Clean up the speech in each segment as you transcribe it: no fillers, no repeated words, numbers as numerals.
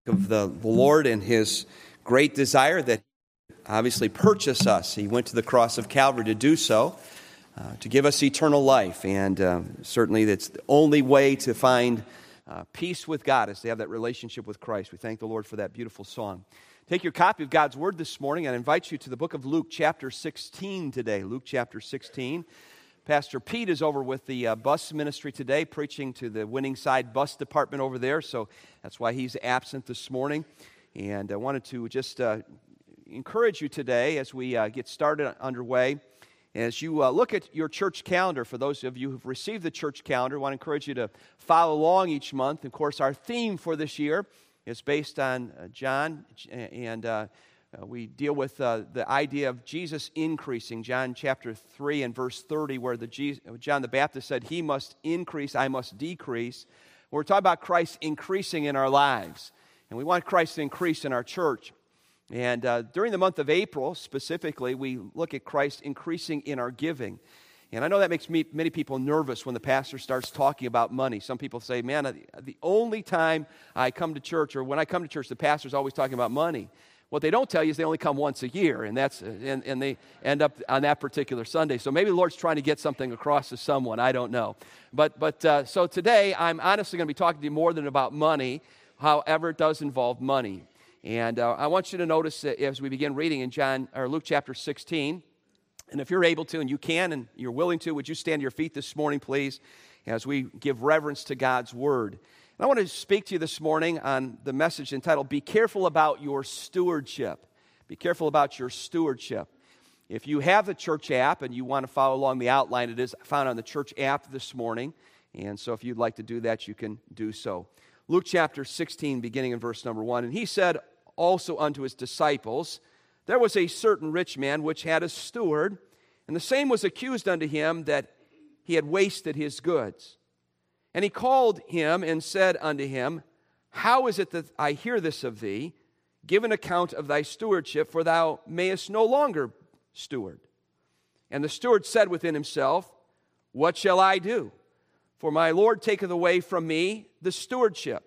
of the Lord and His great desire that obviously purchase us. He went to the cross of Calvary to do so, to give us eternal life. And certainly that's the only way to find peace with God is to have that relationship with Christ. We thank the Lord for that beautiful song. Take your copy of God's Word this morning and I invite you to the book of Luke chapter 16 today. Luke chapter 16. Pastor Pete is over with the bus ministry today, preaching to the Winning Side bus department over there, so that's why he's absent this morning. And I wanted to just encourage you today as we get started underway. As you look at your church calendar, for those of you who've received the church calendar, I want to encourage you to follow along each month. Of course, our theme for this year is based on John, and we deal with the idea of Jesus increasing. John chapter 3 and verse 30, where John the Baptist said, "He must increase, I must decrease." We're talking about Christ increasing in our lives, and we want Christ to increase in our church. And during the month of April, specifically, we look at Christ increasing in our giving. And I know that makes many people nervous when the pastor starts talking about money. Some people say, man, the only time I come to church, or when I come to church, the pastor's always talking about money. What they don't tell you is they only come once a year, and they end up on that particular Sunday. So maybe the Lord's trying to get something across to someone. I don't know. But so today, I'm honestly going to be talking to you more than about money, however it does involve money. And I want you to notice that as we begin reading in Luke chapter 16, and if you're able to, and you can, and you're willing to, would you stand to your feet this morning, please, as we give reverence to God's Word. And I want to speak to you this morning on the message entitled, Be Careful About Your Stewardship. Be careful about your stewardship. If you have the church app and you want to follow along the outline, it is found on the church app this morning. And so if you'd like to do that, you can do so. Luke chapter 16, beginning in verse number 1. And he said also unto his disciples, There was a certain rich man which had a steward, and the same was accused unto him that he had wasted his goods. And he called him and said unto him, How is it that I hear this of thee? Give an account of thy stewardship, for thou mayest no longer steward. And the steward said within himself, What shall I do? For my Lord taketh away from me the stewardship.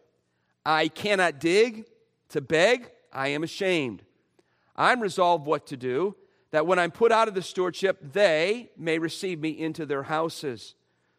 I cannot dig, to beg, I am ashamed. I'm resolved what to do, that when I'm put out of the stewardship, they may receive me into their houses.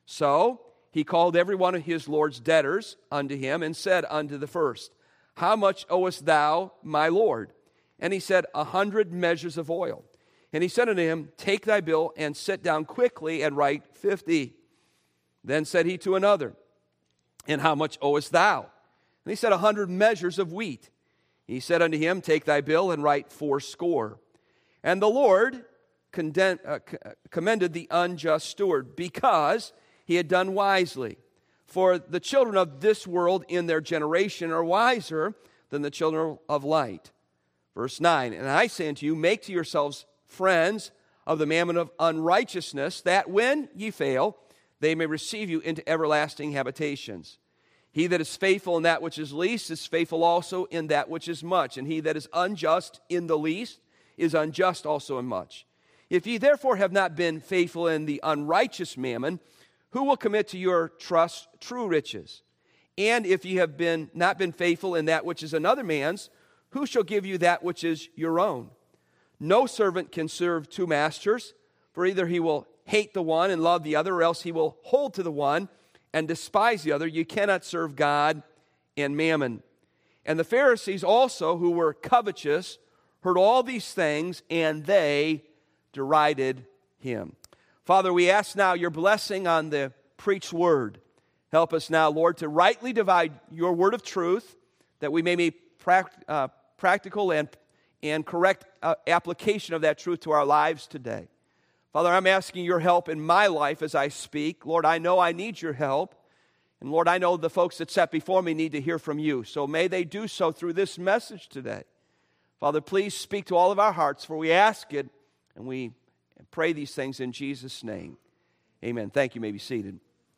So he called every one of his Lord's debtors unto him, and said unto the first, How much owest thou, my Lord? And he said, 100 measures of oil. And he said unto him, Take thy bill, and sit down quickly, and write 50. Then said he to another, And how much owest thou? And he said, 100 measures of wheat. He said unto him, Take thy bill, and write 80. And the Lord commended the unjust steward, because he had done wisely. For the children of this world in their generation are wiser than the children of light. Verse 9, And I say unto you, make to yourselves friends of the mammon of unrighteousness, that when ye fail, they may receive you into everlasting habitations. He that is faithful in that which is least is faithful also in that which is much. And he that is unjust in the least is unjust also in much. If ye therefore have not been faithful in the unrighteous mammon, who will commit to your trust true riches? And if ye have not been faithful in that which is another man's, who shall give you that which is your own? No servant can serve two masters, for either he will hate the one and love the other, or else he will hold to the one and despise the other. You cannot serve God and mammon. And the Pharisees also, who were covetous, heard all these things, and they derided him. Father, we ask now your blessing on the preached word. Help us now, Lord, to rightly divide your word of truth, that we may make practical and correct application of that truth to our lives today. Father, I'm asking your help in my life as I speak. Lord, I know I need your help. And Lord, I know the folks that sat before me need to hear from you. So may they do so through this message today. Father, please speak to all of our hearts, for we ask it, and we pray these things in Jesus' name. Amen. Thank you. You may be seated.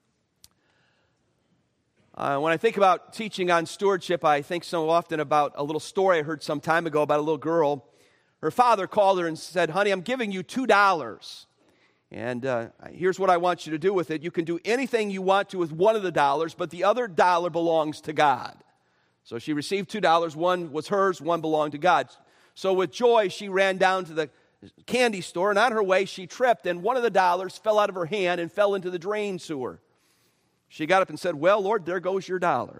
When I think about teaching on stewardship, I think so often about a little story I heard some time ago about a little girl. Her father called her and said, Honey, I'm giving you $2. And here's what I want you to do with it. You can do anything you want to with one of the dollars, but the other dollar belongs to God. So she received $2. One was hers, one belonged to God. So with joy, she ran down to the candy store, and on her way, she tripped, and one of the dollars fell out of her hand and fell into the drain sewer. She got up and said, "Well, Lord, there goes your dollar."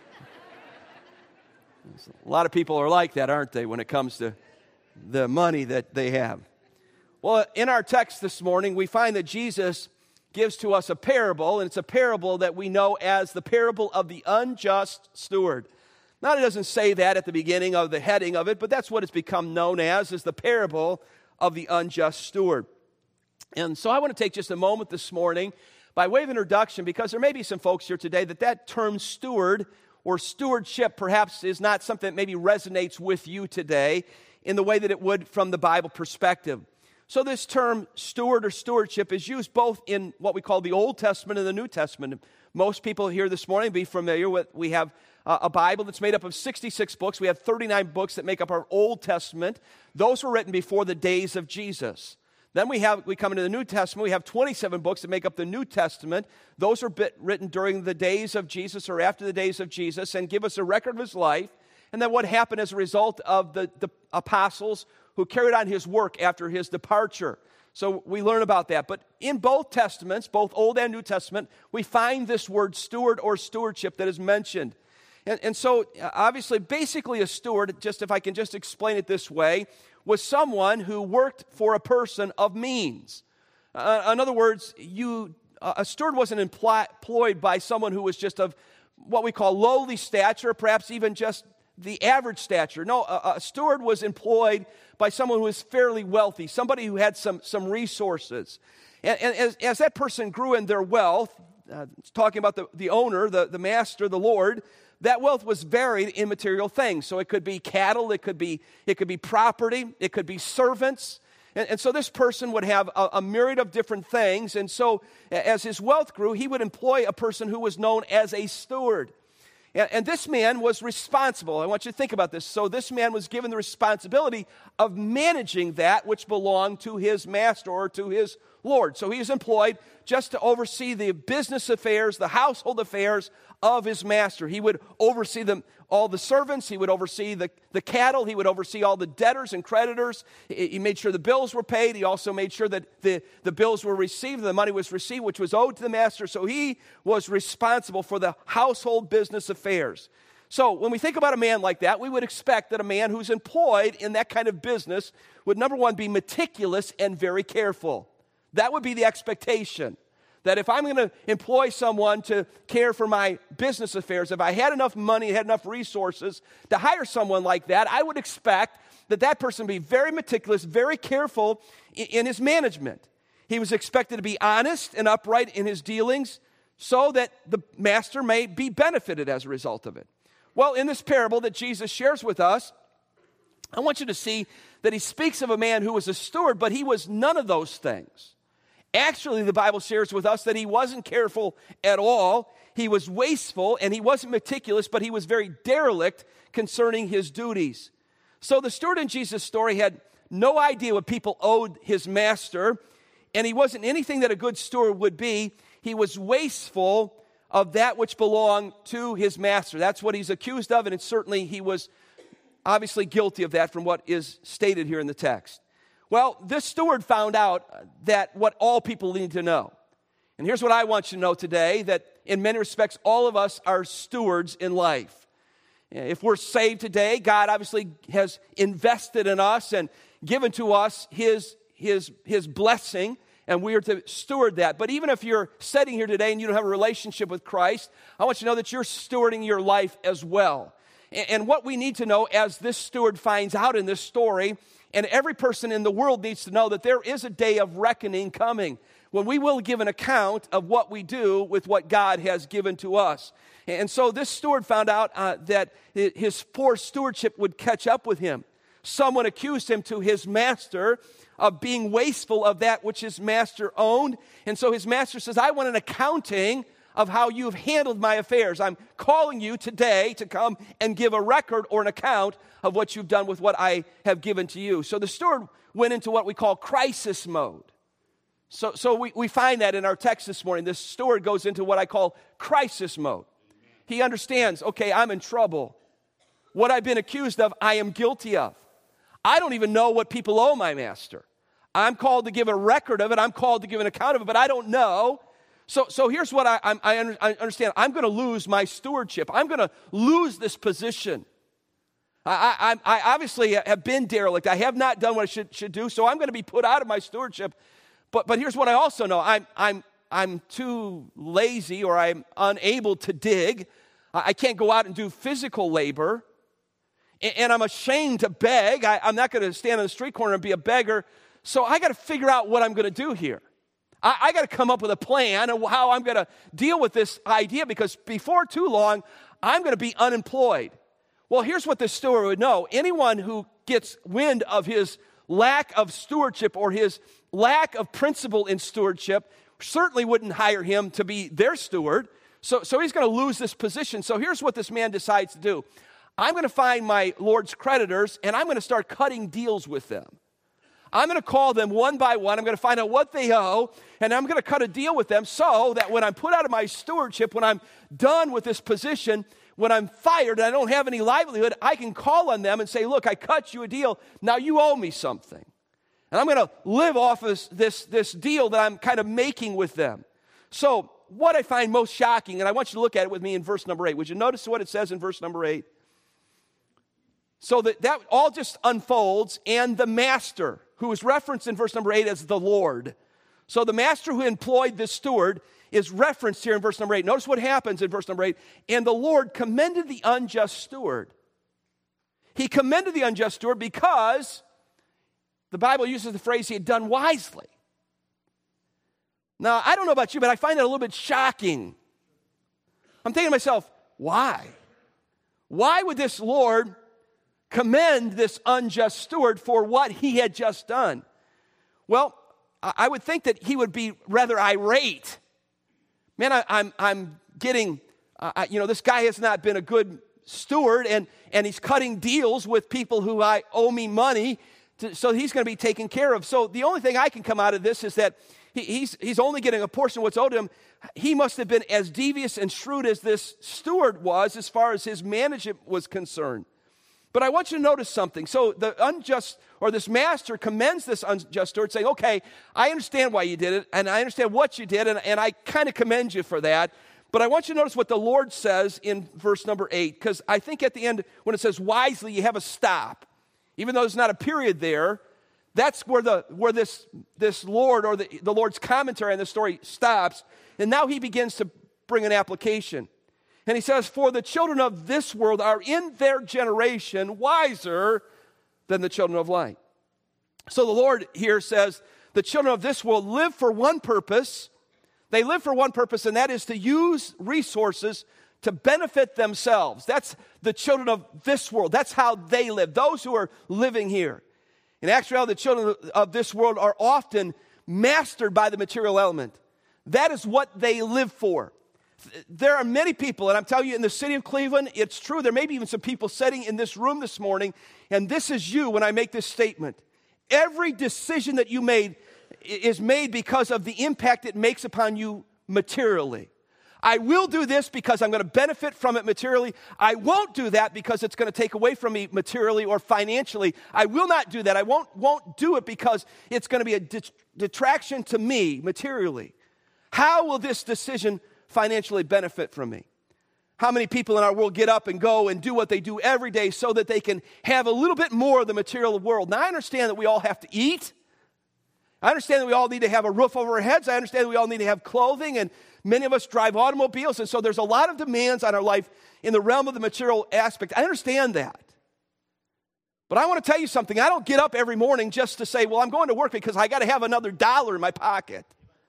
A lot of people are like that, aren't they, when it comes to the money that they have? Well, in our text this morning, we find that Jesus gives to us a parable, and it's a parable that we know as the parable of the unjust steward. Now, it doesn't say that at the beginning of the heading of it, but that's what it's become known as is the parable of the unjust steward. And so I want to take just a moment this morning by way of introduction, because there may be some folks here today that term steward or stewardship perhaps is not something that maybe resonates with you today in the way that it would from the Bible perspective. So this term steward or stewardship is used both in what we call the Old Testament and the New Testament. Most people here this morning will be familiar with, we have a Bible that's made up of 66 books. We have 39 books that make up our Old Testament. Those were written before the days of Jesus. Then we come into the New Testament. We have 27 books that make up the New Testament. Those are written during the days of Jesus or after the days of Jesus and give us a record of his life and then what happened as a result of the apostles who carried on his work after his departure. So we learn about that. But in both Testaments, both Old and New Testament, we find this word steward or stewardship that is mentioned. And so obviously, basically a steward, just if I can just explain it this way, was someone who worked for a person of means. In other words, a steward wasn't employed by someone who was just of what we call lowly stature, perhaps even just the average stature. No, a steward was employed by someone who was fairly wealthy, somebody who had some resources. And as that person grew in their wealth, talking about the owner, the master, the Lord, that wealth was varied in material things. So it could be cattle, it could be property, it could be servants. And so this person would have a myriad of different things. And so as his wealth grew, he would employ a person who was known as a steward. And this man was responsible. I want you to think about this. So this man was given the responsibility of managing that which belonged to his master or to his Lord. So he was employed just to oversee the business affairs, the household affairs of his master. He would oversee all the servants. He would oversee the cattle. He would oversee all the debtors and creditors. He made sure the bills were paid. He also made sure that the bills were received, the money was received, which was owed to the master. So he was responsible for the household business affairs. So when we think about a man like that, we would expect that a man who's employed in that kind of business would, number one, be meticulous and very careful. That would be the expectation. That if I'm going to employ someone to care for my business affairs, if I had enough money, had enough resources to hire someone like that, I would expect that person be very meticulous, very careful in his management. He was expected to be honest and upright in his dealings so that the master may be benefited as a result of it. Well, in this parable that Jesus shares with us, I want you to see that he speaks of a man who was a steward, but he was none of those things. Actually, the Bible shares with us that he wasn't careful at all. He was wasteful, and he wasn't meticulous, but he was very derelict concerning his duties. So the steward in Jesus' story had no idea what people owed his master, and he wasn't anything that a good steward would be. He was wasteful of that which belonged to his master. That's what he's accused of, and certainly he was obviously guilty of that from what is stated here in the text. Well, this steward found out that what all people need to know. And here's what I want you to know today, that in many respects, all of us are stewards in life. If we're saved today, God obviously has invested in us and given to us his blessing, and we are to steward that. But even if you're sitting here today and you don't have a relationship with Christ, I want you to know that you're stewarding your life as well. And what we need to know, as this steward finds out in this story, and every person in the world needs to know, that there is a day of reckoning coming when we will give an account of what we do with what God has given to us. And so this steward found out that his poor stewardship would catch up with him. Someone accused him to his master of being wasteful of that which his master owned. And so his master says, I want an accounting of how you've handled my affairs. I'm calling you today to come and give a record or an account of what you've done with what I have given to you. So the steward went into what we call crisis mode. So we find that in our text this morning. This steward goes into what I call crisis mode. He understands, okay, I'm in trouble. what I've been accused of, I am guilty of. I don't even know what people owe my master. I'm called to give a record of it. I'm called to give an account of it, but I don't know. So here's what I understand. I'm going to lose my stewardship. I'm going to lose this position. I obviously have been derelict. I have not done what I should do, so I'm going to be put out of my stewardship. But here's what I also know. I'm too lazy, or I'm unable to dig. I can't go out and do physical labor. And I'm ashamed to beg. I'm not going to stand on the street corner and be a beggar. So I got to figure out what I'm going to do here. I got to come up with a plan of how I'm going to deal with this idea, because before too long, I'm going to be unemployed. Well, here's what the steward would know. Anyone who gets wind of his lack of stewardship or his lack of principle in stewardship certainly wouldn't hire him to be their steward. So he's going to lose this position. So here's what this man decides to do. I'm going to find my Lord's creditors, and I'm going to start cutting deals with them. I'm going to call them one by one. I'm going to find out what they owe, and I'm going to cut a deal with them so that when I'm put out of my stewardship, when I'm done with this position, when I'm fired and I don't have any livelihood, I can call on them and say, look, I cut you a deal. Now you owe me something. And I'm going to live off of this deal that I'm kind of making with them. So what I find most shocking, and I want you to look at it with me in verse number 8. Would you notice what it says in verse number 8? So that all just unfolds, and the master, who is referenced in verse number 8 as the Lord. So the master who employed this steward is referenced here in verse number 8. Notice what happens in verse number 8. And the Lord commended the unjust steward. He commended the unjust steward because the Bible uses the phrase he had done wisely. Now, I don't know about you, but I find that a little bit shocking. I'm thinking to myself, why? Why would this Lord commend this unjust steward for what he had just done? Well, I would think that he would be rather irate. Man, I'm getting, this guy has not been a good steward, and he's cutting deals with people who owe me money, so he's going to be taken care of. So the only thing I can come out of this is that he's only getting a portion of what's owed him. He must have been as devious and shrewd as this steward was as far as his management was concerned. But I want you to notice something. So the unjust, or this master commends this unjust steward, saying, okay, I understand why you did it, and I understand what you did, and I kind of commend you for that. But I want you to notice what the Lord says in verse number 8, because I think at the end, when it says wisely, you have a stop. Even though there's not a period there, that's where this Lord, or the Lord's commentary on this story stops. And now he begins to bring an application. And he says, for the children of this world are in their generation wiser than the children of light. So the Lord here says, the children of this world live for one purpose. They live for one purpose, and that is to use resources to benefit themselves. That's the children of this world. That's how they live, those who are living here. In actuality, the children of this world are often mastered by the material element. That is what they live for. There are many people, and I'm telling you, in the city of Cleveland, it's true. There may be even some people sitting in this room this morning, and this is you when I make this statement. Every decision that you made is made because of the impact it makes upon you materially. I will do this because I'm going to benefit from it materially. I won't do that because it's going to take away from me materially or financially. I will not do that. I won't do it because it's going to be a detraction to me materially. How will this decision financially benefit from me? How many people in our world get up and go and do what they do every day so that they can have a little bit more of the material world? Now, I understand that we all have to eat. I understand that we all need to have a roof over our heads. I understand that we all need to have clothing, and many of us drive automobiles, and so there's a lot of demands on our life in the realm of the material aspect. I understand that. But I want to tell you something. I don't get up every morning just to say, well, I'm going to work because I got to have another dollar in my pocket.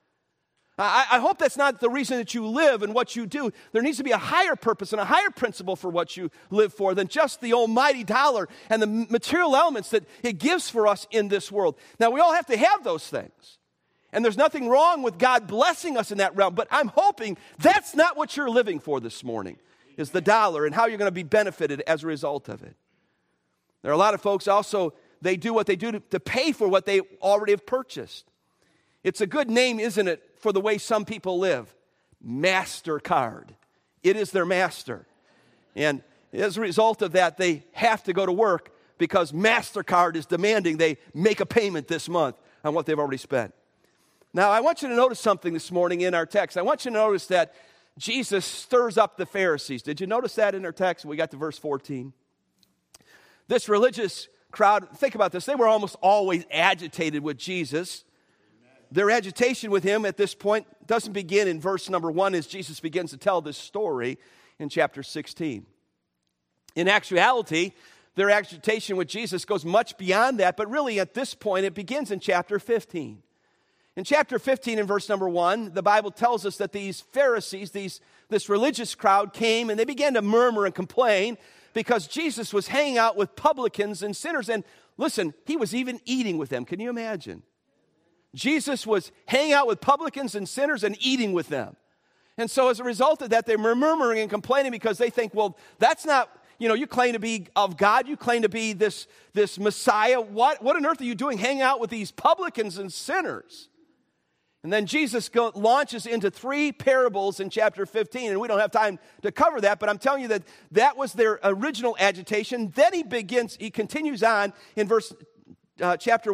I hope that's not the reason that you live and what you do. There needs to be a higher purpose and a higher principle for what you live for than just the almighty dollar and the material elements that it gives for us in this world. Now, we all have to have those things. And there's nothing wrong with God blessing us in that realm, but I'm hoping that's not what you're living for this morning, is the dollar and how you're going to be benefited as a result of it. There are a lot of folks also, they do what they do to pay for what they already have purchased. It's a good name, isn't it, for the way some people live? MasterCard. It is their master. And as a result of that, they have to go to work because MasterCard is demanding they make a payment this month on what they've already spent. Now, I want you to notice something this morning in our text. I want you to notice that Jesus stirs up the Pharisees. Did you notice that in our text? We got to verse 14. This religious crowd, think about this, they were almost always agitated with Jesus. Their agitation with him at this point doesn't begin in verse number 1 as Jesus begins to tell this story in chapter 16. In actuality, their agitation with Jesus goes much beyond that, but really at this point it begins in chapter 15. In chapter 15, in verse number 1, the Bible tells us that these Pharisees, this religious crowd came and they began to murmur and complain because Jesus was hanging out with publicans and sinners. And listen, he was even eating with them. Can you imagine? Jesus was hanging out with publicans and sinners and eating with them. And so as a result of that, they're murmuring and complaining because they think, well, that's not, you claim to be of God. You claim to be this Messiah. What on earth are you doing hanging out with these publicans and sinners? And then Jesus launches into 3 parables in chapter 15, and we don't have time to cover that, but I'm telling you that was their original agitation. Then he continues on in chapter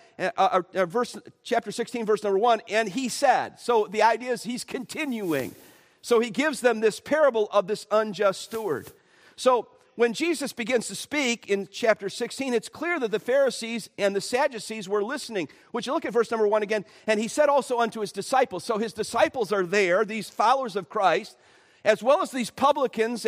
16, verse number 1, and he said. So the idea is he's continuing. So he gives them this parable of this unjust steward. So when Jesus begins to speak in chapter 16, it's clear that the Pharisees and the Sadducees were listening. Would you look at verse number 1 again? And he said also unto his disciples. So his disciples are there, these followers of Christ, as well as these publicans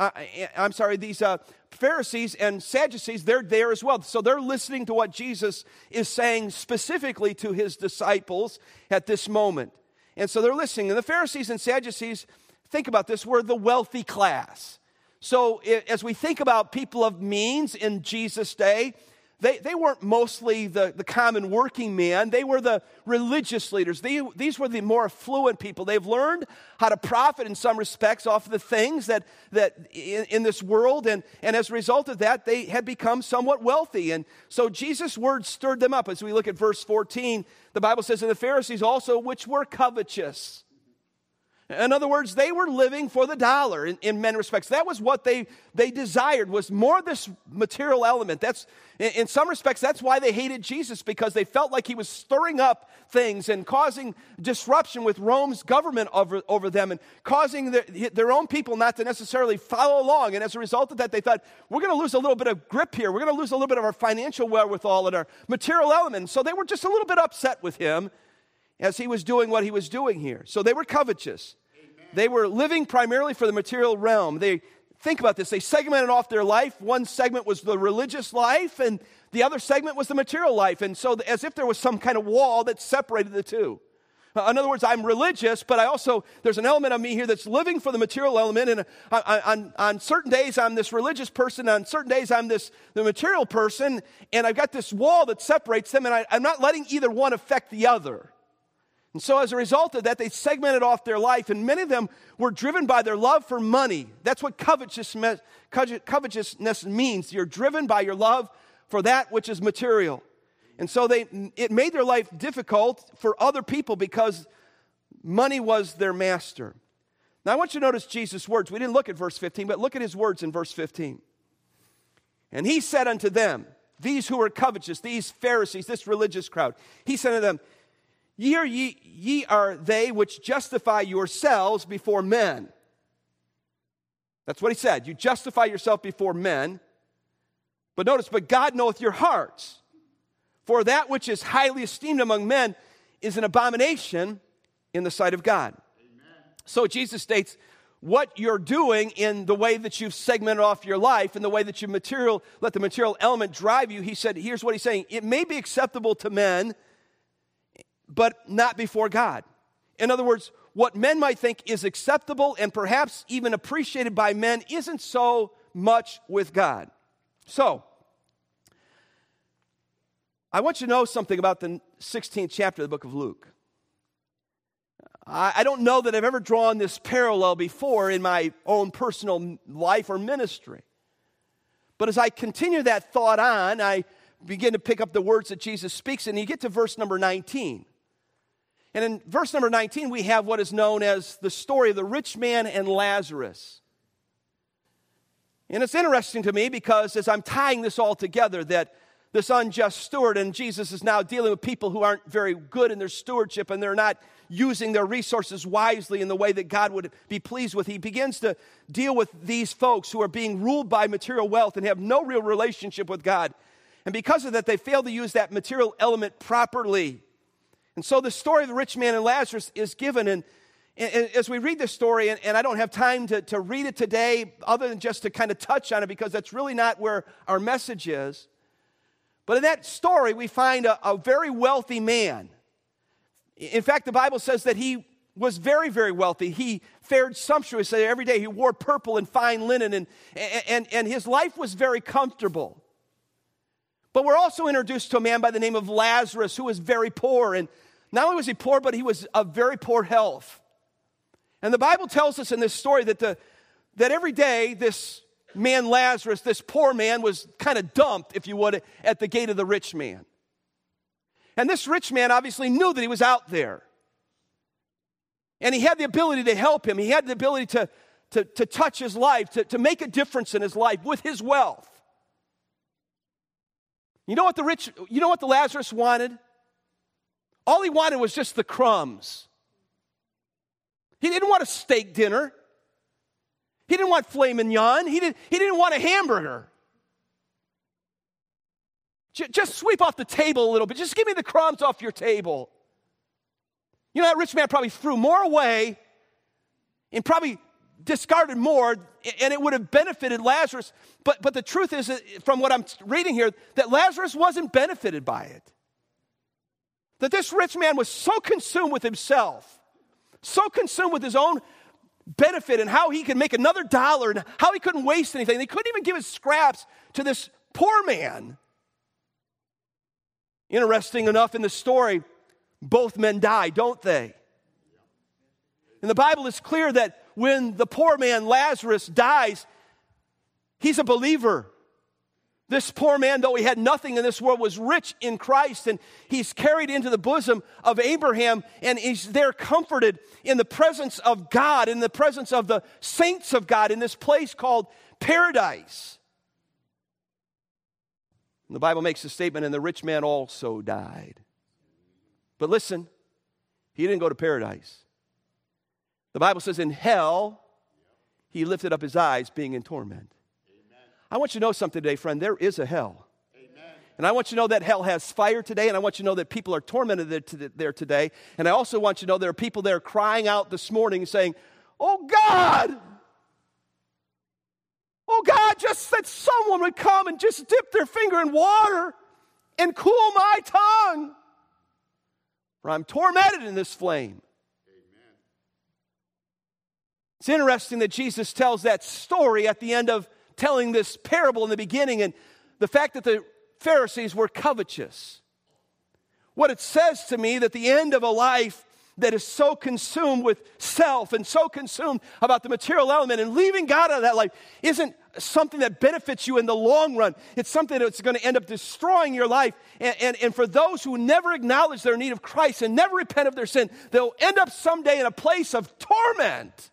these Pharisees and Sadducees, they're there as well. So they're listening to what Jesus is saying specifically to his disciples at this moment. And so they're listening. And the Pharisees and Sadducees, think about this, were the wealthy class. So as we think about people of means in Jesus' day, they weren't mostly the common working man. They were the religious leaders. These were the more affluent people. They've learned how to profit in some respects off of the things that in this world. And as a result of that, they had become somewhat wealthy. And so Jesus' words stirred them up. As we look at verse 14, the Bible says, and the Pharisees also, which were covetous. In other words, they were living for the dollar in many respects. That was what they desired, was more this material element. That's, in some respects, that's why they hated Jesus, because they felt like he was stirring up things and causing disruption with Rome's government over them and causing their own people not to necessarily follow along. And as a result of that, they thought, we're going to lose a little bit of grip here. We're going to lose a little bit of our financial wherewithal and our material element. So they were just a little bit upset with him as he was doing what he was doing here. So they were covetous. Amen. They were living primarily for the material realm. Think about this. They segmented off their life. One segment was the religious life, and the other segment was the material life. And so as if there was some kind of wall that separated the two. In other words, I'm religious, but there's an element of me here that's living for the material element. And on certain days, I'm this religious person. On certain days, I'm the material person. And I've got this wall that separates them, and I'm not letting either one affect the other. And so as a result of that, they segmented off their life, and many of them were driven by their love for money. That's what covetousness means. You're driven by your love for that which is material. And so it made their life difficult for other people because money was their master. Now I want you to notice Jesus' words. We didn't look at verse 15, but look at his words in verse 15. And he said unto them, these who were covetous, these Pharisees, this religious crowd, he said unto them, Ye are they which justify yourselves before men. That's what he said. You justify yourself before men. But notice, but God knoweth your hearts. For that which is highly esteemed among men is an abomination in the sight of God. Amen. So Jesus states, what you're doing in the way that you've segmented off your life, in the way that you let the material element drive you, he said, here's what he's saying. It may be acceptable to men, but not before God. In other words, what men might think is acceptable and perhaps even appreciated by men isn't so much with God. So, I want you to know something about the 16th chapter of the book of Luke. I don't know that I've ever drawn this parallel before in my own personal life or ministry. But as I continue that thought on, I begin to pick up the words that Jesus speaks, and you get to verse number 19. And in verse number 19, we have what is known as the story of the rich man and Lazarus. And it's interesting to me because as I'm tying this all together, that this unjust steward, and Jesus is now dealing with people who aren't very good in their stewardship and they're not using their resources wisely in the way that God would be pleased with. He begins to deal with these folks who are being ruled by material wealth and have no real relationship with God. And because of that, they fail to use that material element properly. And so the story of the rich man and Lazarus is given. And as we read this story, and I don't have time to read it today other than just to kind of touch on it because that's really not where our message is. But in that story, we find a very wealthy man. In fact, the Bible says that he was very, very wealthy. He fared sumptuously every day. He wore purple and fine linen, and his life was very comfortable. But we're also introduced to a man by the name of Lazarus who was very poor. And not only was he poor, but he was of very poor health. And the Bible tells us in this story that every day this man Lazarus, this poor man, was kind of dumped, if you would, at the gate of the rich man. And this rich man obviously knew that he was out there. And he had the ability to help him. He had the ability to touch his life, to make a difference in his life with his wealth. You know what the Lazarus wanted? All he wanted was just the crumbs. He didn't want a steak dinner. He didn't want filet mignon. He didn't want a hamburger. Just sweep off the table a little bit. Just give me the crumbs off your table. You know, that rich man probably threw more away and probably discarded more, and it would have benefited Lazarus. But the truth is, from what I'm reading here, that Lazarus wasn't benefited by it. That this rich man was so consumed with himself, so consumed with his own benefit and how he could make another dollar and how he couldn't waste anything. He couldn't even give his scraps to this poor man. Interesting enough, in the story, both men die, don't they? And the Bible is clear that when the poor man Lazarus dies, he's a believer. This poor man, though he had nothing in this world, was rich in Christ, and he's carried into the bosom of Abraham, and he's there comforted in the presence of God, in the presence of the saints of God, in this place called paradise. And the Bible makes a statement, and the rich man also died. But listen, he didn't go to paradise. The Bible says in hell, he lifted up his eyes, being in torment. I want you to know something today, friend. There is a hell. Amen. And I want you to know that hell has fire today, and I want you to know that people are tormented there today. And I also want you to know there are people there crying out this morning saying, oh God, just that someone would come and just dip their finger in water and cool my tongue. For I'm tormented in this flame. Amen. It's interesting that Jesus tells that story at the end of telling this parable in the beginning, and the fact that the Pharisees were covetous. What it says to me, that the end of a life that is so consumed with self and so consumed about the material element and leaving God out of that life isn't something that benefits you in the long run. It's something that's going to end up destroying your life. And for those who never acknowledge their need of Christ and never repent of their sin, they'll end up someday in a place of torment.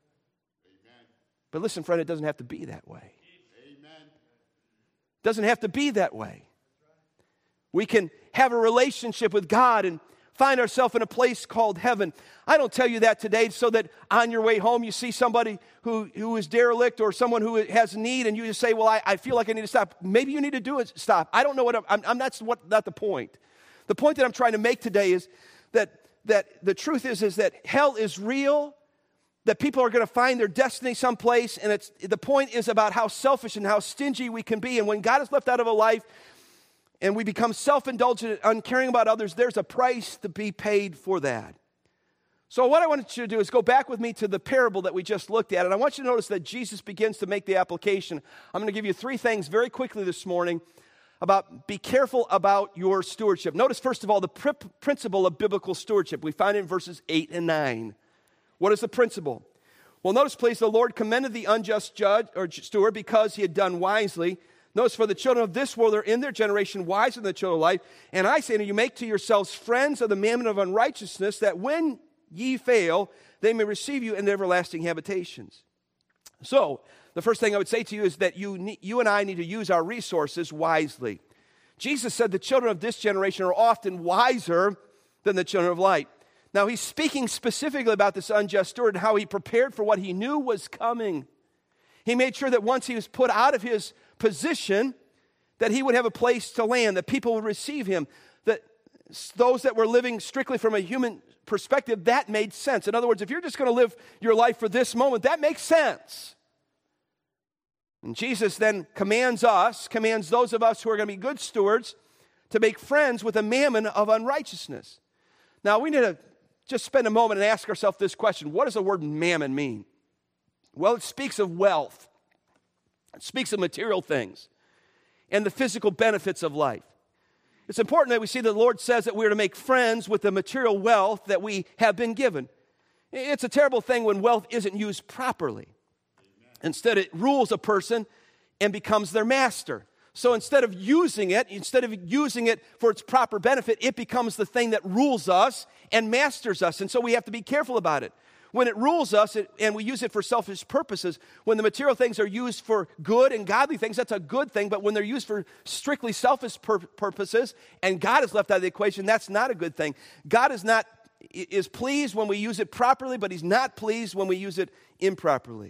But listen, friend, it doesn't have to be that way. Amen. It doesn't have to be that way. We can have a relationship with God and find ourselves in a place called heaven. I don't tell you that today so that on your way home you see somebody who is derelict or someone who has need and you just say, well, I feel like I need to stop. Maybe you need to do it. Stop. I don't know what I'm not the point. The point that I'm trying to make today is that the truth is that hell is real, that people are going to find their destiny someplace, and the point is about how selfish and how stingy we can be. And when God is left out of a life and we become self-indulgent, uncaring about others, there's a price to be paid for that. So what I want you to do is go back with me to the parable that we just looked at, and I want you to notice that Jesus begins to make the application. I'm going to give you 3 things very quickly this morning about be careful about your stewardship. Notice, first of all, the principle of biblical stewardship. We find it in verses 8 and 9. What is the principle? Well, notice, please, the Lord commended the unjust judge or steward because he had done wisely. Notice, for the children of this world are in their generation wiser than the children of light. And I say to you, make to yourselves friends of the mammon of unrighteousness, that when ye fail, they may receive you in everlasting habitations. So, the first thing I would say to you is that you and I need to use our resources wisely. Jesus said the children of this generation are often wiser than the children of light. Now, he's speaking specifically about this unjust steward and how he prepared for what he knew was coming. He made sure that once he was put out of his position, that he would have a place to land, that people would receive him, that those that were living strictly from a human perspective, that made sense. In other words, if you're just going to live your life for this moment, that makes sense. And Jesus then commands those of us who are going to be good stewards to make friends with the mammon of unrighteousness. Now, we need to just spend a moment and ask ourselves this question. What does the word mammon mean? Well, it speaks of wealth. It speaks of material things and the physical benefits of life. It's important that we see that the Lord says that we are to make friends with the material wealth that we have been given. It's a terrible thing when wealth isn't used properly. Instead, it rules a person and becomes their master. So instead of using it for its proper benefit, it becomes the thing that rules us and masters us. And so we have to be careful about it. When it rules us and we use it for selfish purposes, when the material things are used for good and godly things, that's a good thing. But when they're used for strictly selfish purposes and God is left out of the equation, that's not a good thing. God is pleased when we use it properly, but he's not pleased when we use it improperly.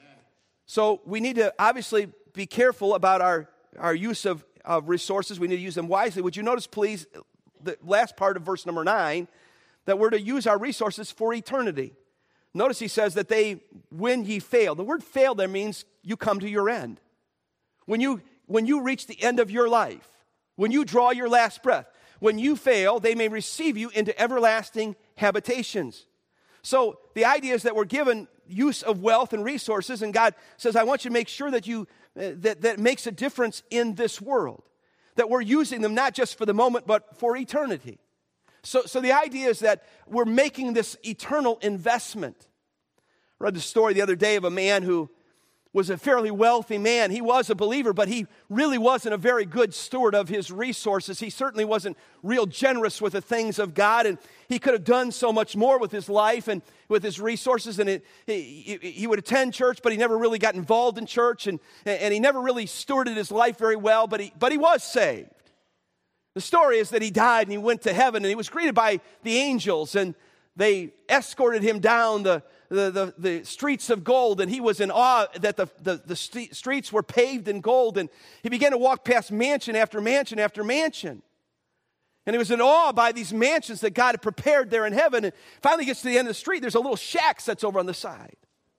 So we need to obviously be careful about our use of resources. We need to use them wisely. Would you notice, please, the last part of verse number 9, that we're to use our resources for eternity. Notice he says that when ye fail. The word fail there means you come to your end. When you reach the end of your life, when you draw your last breath, when you fail, they may receive you into everlasting habitations. So the idea is that we're given use of wealth and resources, and God says, I want you to make sure that that makes a difference in this world, that we're using them not just for the moment, but for eternity. So the idea is that we're making this eternal investment. I read the story the other day of a man who was a fairly wealthy man. He was a believer, but he really wasn't a very good steward of his resources. He certainly wasn't real generous with the things of God, and he could have done so much more with his life and with his resources. And he would attend church, but he never really got involved in church, and he never really stewarded his life very well, but he was saved. The story is that he died and he went to heaven, and he was greeted by the angels, and they escorted him down the streets of gold, and he was in awe that the streets were paved in gold, and he began to walk past mansion after mansion after mansion. And he was in awe by these mansions that God had prepared there in heaven. And finally gets to the end of the street, there's a little shack that's over on the side.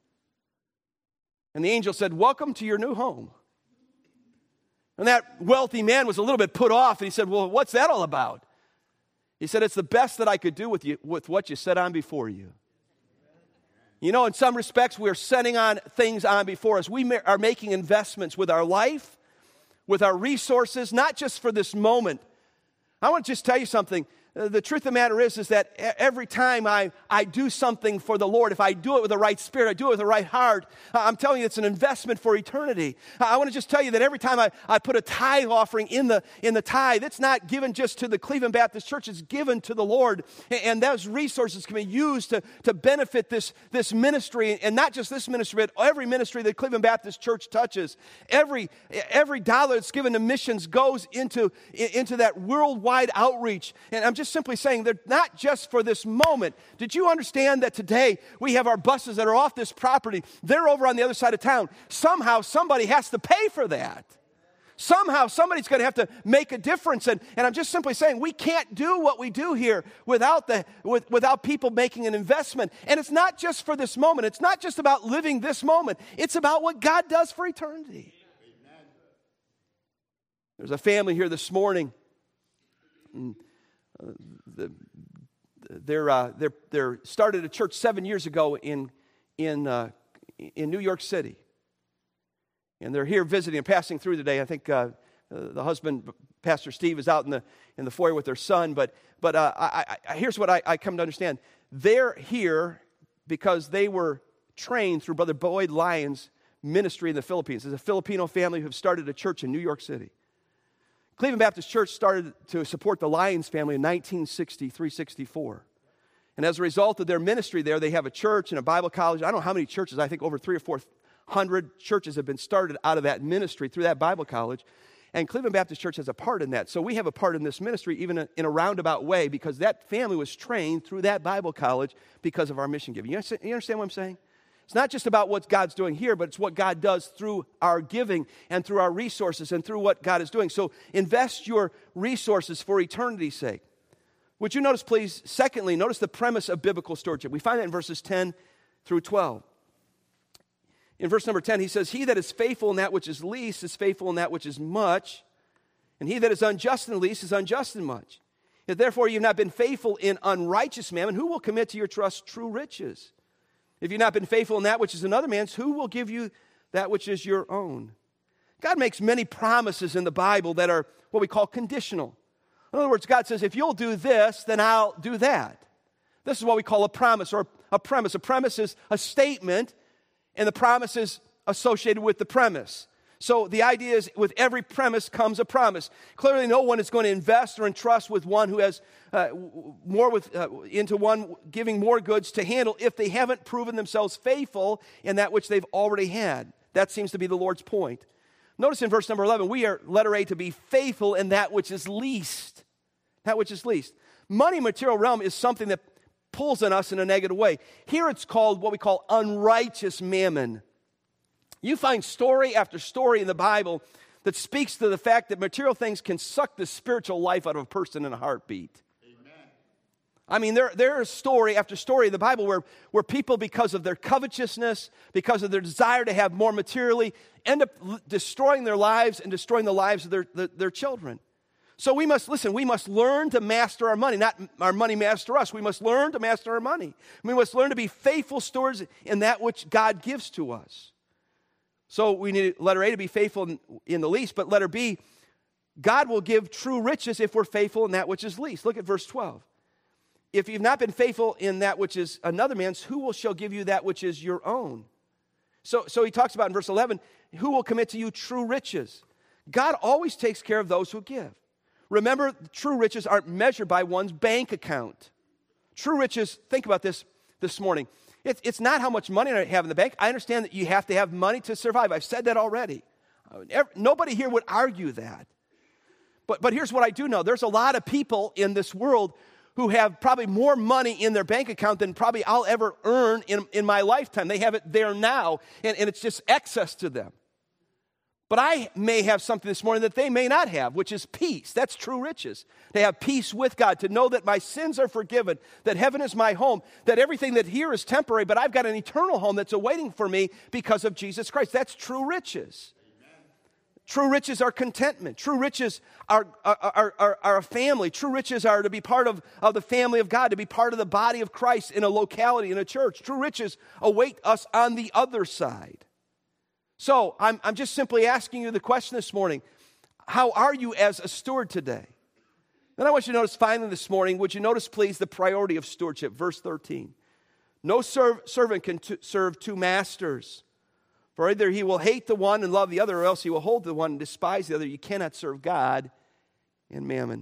And the angel said, welcome to your new home. And that wealthy man was a little bit put off, and he said, well, what's that all about? He said, it's the best that I could do with what you set on before you. You know, in some respects, we're setting things on before us. We are making investments with our life, with our resources, not just for this moment. I want to just tell you something. The truth of the matter is that every time I do something for the Lord, if I do it with the right spirit, I do it with the right heart, I'm telling you it's an investment for eternity. I want to just tell you that every time I put a tithe offering in the tithe, it's not given just to the Cleveland Baptist Church, it's given to the Lord. And those resources can be used to benefit this ministry, and not just this ministry, but every ministry that Cleveland Baptist Church touches. Every dollar that's given to missions goes into that worldwide outreach. And I'm just simply saying they're not just for this moment. Did you understand that today we have our buses that are off this property? They're over on the other side of town. Somehow somebody has to pay for that. Somehow somebody's going to have to make a difference. And I'm just simply saying we can't do what we do here without people making an investment. And it's not just for this moment. It's not just about living this moment. It's about what God does for eternity. Amen. There's a family here this morning. They're started a church 7 years ago in New York City, and they're here visiting and passing through today. I think the husband, Pastor Steve, is out in the foyer with their son. But here's what I come to understand: they're here because they were trained through Brother Boyd Lyons' ministry in the Philippines. There's a Filipino family who have started a church in New York City. Cleveland Baptist Church started to support the Lyons family in 1963-64. And as a result of their ministry there, they have a church and a Bible college. I don't know how many churches, I think over 300 or 100 churches have been started out of that ministry through that Bible college. And Cleveland Baptist Church has a part in that. So we have a part in this ministry, even in a roundabout way, because that family was trained through that Bible college because of our mission giving. You understand what I'm saying? It's not just about what God's doing here, but it's what God does through our giving and through our resources and through what God is doing. So invest your resources for eternity's sake. Would you notice, please, secondly, notice the premise of biblical stewardship. We find that in verses 10 through 12. In verse number 10, he says, he that is faithful in that which is least is faithful in that which is much, and he that is unjust in the least is unjust in much. If therefore you have not been faithful in unrighteous mammon, who will commit to your trust true riches? If you have not been faithful in that which is another man's, who will give you that which is your own? God makes many promises in the Bible that are what we call conditional. In other words, God says, if you'll do this, then I'll do that. This is what we call a promise or a premise. A premise is a statement, and the promise is associated with the premise. So the idea is with every premise comes a promise. Clearly no one is going to invest or entrust with one who has into one giving more goods to handle if they haven't proven themselves faithful in that which they've already had. That seems to be the Lord's point. Notice in verse number 11, we are, letter A, to be faithful in that which is least. That which is least. Money, material realm is something that pulls on us in a negative way. Here it's called what we call unrighteous mammon. You find story after story in the Bible that speaks to the fact that material things can suck the spiritual life out of a person in a heartbeat. Amen. I mean, there is story after story in the Bible where people, because of their covetousness, because of their desire to have more materially, end up destroying their lives and destroying the lives of their children. So we must learn to master our money, not our money master us. We must learn to master our money. We must learn to be faithful stewards in that which God gives to us. So we need letter A to be faithful in the least, but letter B, God will give true riches if we're faithful in that which is least. Look at verse 12. If you've not been faithful in that which is another man's, who shall give you that which is your own? So he talks about in verse 11, who will commit to you true riches? God always takes care of those who give. Remember, true riches aren't measured by one's bank account. True riches, think about this morning. It's not how much money I have in the bank. I understand that you have to have money to survive. I've said that already. Nobody here would argue that. But here's what I do know. There's a lot of people in this world who have probably more money in their bank account than probably I'll ever earn in my lifetime. They have it there now, and it's just excess to them. But I may have something this morning that they may not have, which is peace. That's true riches. To have peace with God, to know that my sins are forgiven, that heaven is my home, that everything that here is temporary, but I've got an eternal home that's awaiting for me because of Jesus Christ. That's true riches. Amen. True riches are contentment. True riches are a family. True riches are to be part of the family of God, to be part of the body of Christ in a locality, in a church. True riches await us on the other side. So I'm just simply asking you the question this morning, how are you as a steward today? Then I want you to notice finally this morning, would you notice please the priority of stewardship, verse 13. No servant can serve two masters, for either he will hate the one and love the other, or else he will hold the one and despise the other. You cannot serve God and mammon.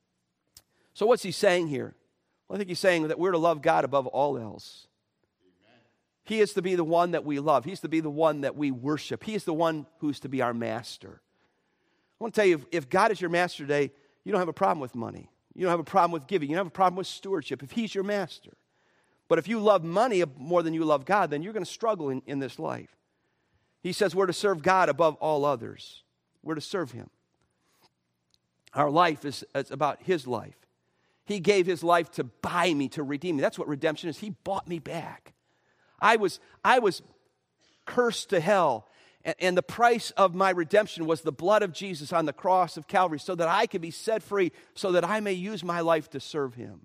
So what's he saying here? Well, I think he's saying that we're to love God above all else. He is to be the one that we love. He's to be the one that we worship. He is the one who's to be our master. I want to tell you, if God is your master today, you don't have a problem with money. You don't have a problem with giving. You don't have a problem with stewardship if he's your master. But if you love money more than you love God, then you're going to struggle in this life. He says we're to serve God above all others. We're to serve him. Our life is about his life. He gave his life to buy me, to redeem me. That's what redemption is. He bought me back. I was cursed to hell, and the price of my redemption was the blood of Jesus on the cross of Calvary so that I could be set free, so that I may use my life to serve him.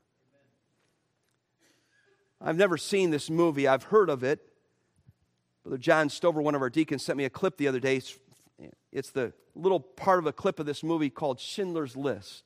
I've never seen this movie. I've heard of it. Brother John Stover, one of our deacons, sent me a clip the other day. It's the little part of a clip of this movie called Schindler's List.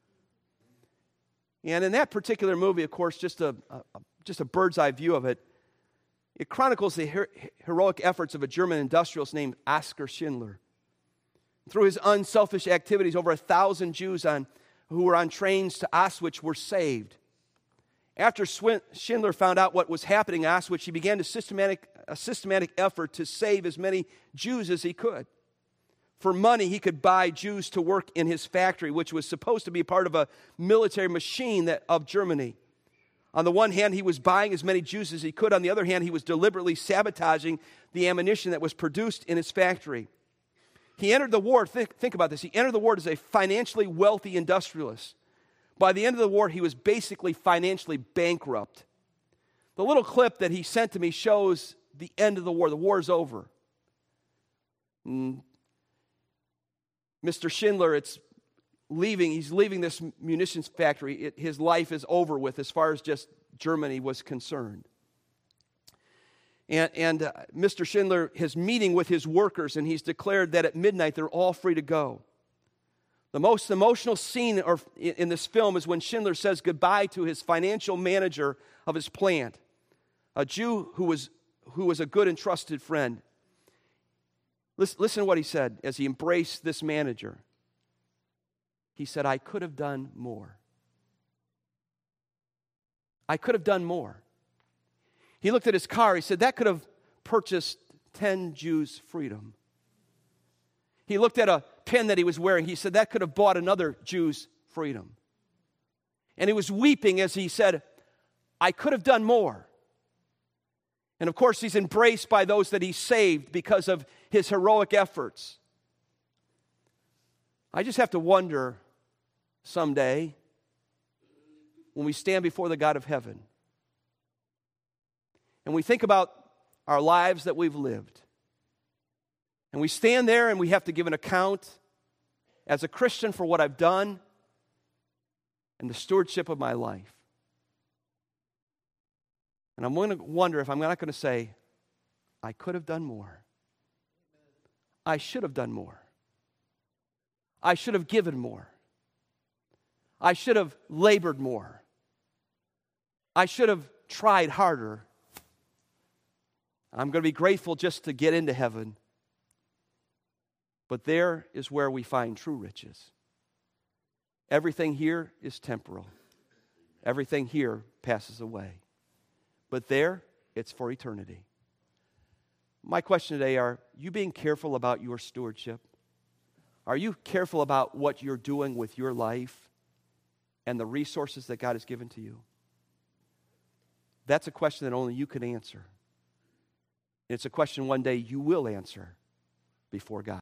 And in that particular movie, of course, just a bird's eye view of it, it chronicles the heroic efforts of a German industrialist named Oskar Schindler. Through his unselfish activities, over 1,000 Jews who were on trains to Auschwitz were saved. After Schindler found out what was happening in Auschwitz, he began to a systematic effort to save as many Jews as he could. For money, he could buy Jews to work in his factory, which was supposed to be part of a military machine of Germany. On the one hand, he was buying as many Jews as he could. On the other hand, he was deliberately sabotaging the ammunition that was produced in his factory. He entered the war, think about this, he entered the war as a financially wealthy industrialist. By the end of the war, he was basically financially bankrupt. The little clip that he sent to me shows the end of the war. The war is over. Mr. Schindler, he's leaving this munitions factory. His life is over with as far as just Germany was concerned. And Mr. Schindler is meeting with his workers, and he's declared that at midnight they're all free to go. The most emotional scene in this film is when Schindler says goodbye to his financial manager of his plant, a Jew who was a good and trusted friend. Listen to what he said as he embraced this manager. He said, "I could have done more. I could have done more." He looked at his car. He said, "That could have purchased 10 Jews' freedom." He looked at a pen that he was wearing. He said, "That could have bought another Jew's freedom." And he was weeping as he said, "I could have done more." And of course, he's embraced by those that he saved because of his heroic efforts. I just have to wonder someday when we stand before the God of heaven and we think about our lives that we've lived, and we stand there and we have to give an account as a Christian for what I've done and the stewardship of my life. And I'm going to wonder if I'm not going to say, I could have done more. I should have done more. I should have given more. I should have labored more. I should have tried harder. I'm going to be grateful just to get into heaven. But there is where we find true riches. Everything here is temporal. Everything here passes away. But there, it's for eternity. My question today, are you being careful about your stewardship? Are you careful about what you're doing with your life and the resources that God has given to you? That's a question that only you can answer. It's a question one day you will answer before God.